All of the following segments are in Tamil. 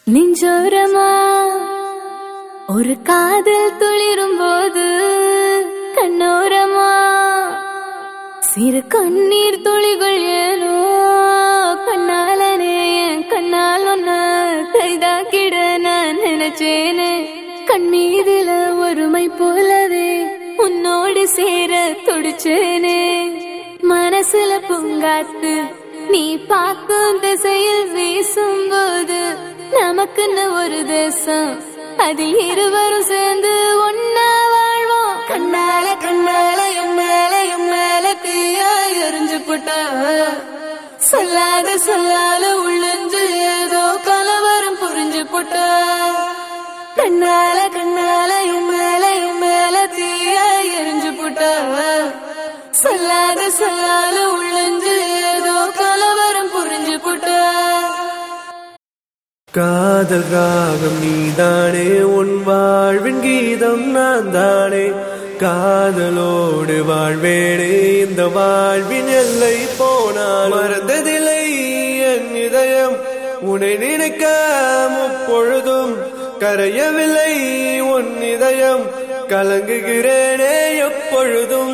நெஞ்சோரமா ஒரு காதல் துளிரும் போது கண்ணோரமா சிறு கண்ணீர் துளிகள் ஏனோ கண்ணாலனே என் கண்ணால் ஒன்ன கைதாக்கிட நான் நினைச்சேனே கண்ணீரில ஒருமை போலவே உன்னோடு சேர துடிச்சேனே மனசுல பூங்காத்து நீ பார்க்கும் திசையில் வீசும் போது நமக்குன்னு ஒரு தேசம் அதில் இருவரும் சேர்ந்து ஒன்னா வாழ்வோம் கண்ணால கண்ணால என் மேல தீயா எரிஞ்சு போட்டா சொல்லாத உள்ளஞ்சு ஏதோ கலவரம் புரிஞ்சு போட்டா கண்ணால கண்ணால என் மேல தீயா எரிஞ்சு போட்டா சொல்லாத உள்ளஞ்சு ஏதோ கலவரம் புரிஞ்சு போட்டா காதல் ராகம் நீதானே உன் வாழ்வின் கீதம் நான் தானே காதலோடு வாழ்வேனே இந்த வாழ்வின் எல்லை போனால் மறந்ததில்லை என் இதயம் உன்னை நினைக்க முப்பொழுதும் கரையவில்லை உன் இதயம் கலங்குகிறேனே எப்பொழுதும்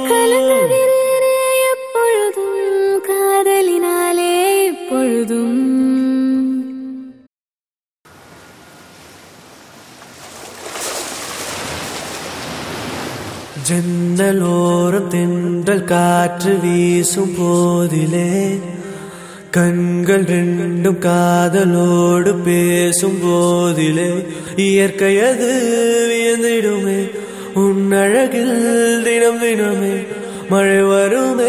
காதலினாலே எப்பொழுதும் ஜன்னலோரம் தென்றல் காற்று வீசும் போதிலே கண்கள் ரெண்டும் காதலோடு பேசும் போதிலே இயற்கையது வியந்திடுமே உன் அழகில் தினம் தினமே மழை வருமே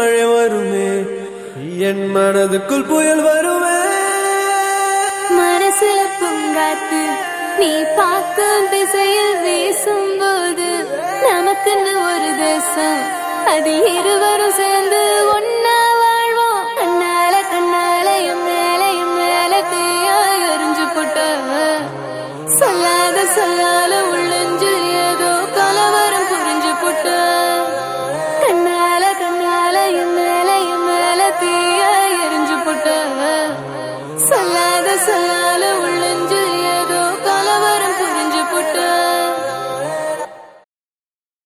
என் மனதுக்குள் புயல் வருமே மனசுல பூங்காத்து நீ பார்க்கும் திசையில் வீசும் போது நமக்குன்னு ஒரு தேசம் அதில் இருவரும் சேர்ந்து ஒன்னா வாழ்வோம் கண்ணால கண்ணால என் மேல தீயா எரிஞ்சு போட்ட சொல்லாத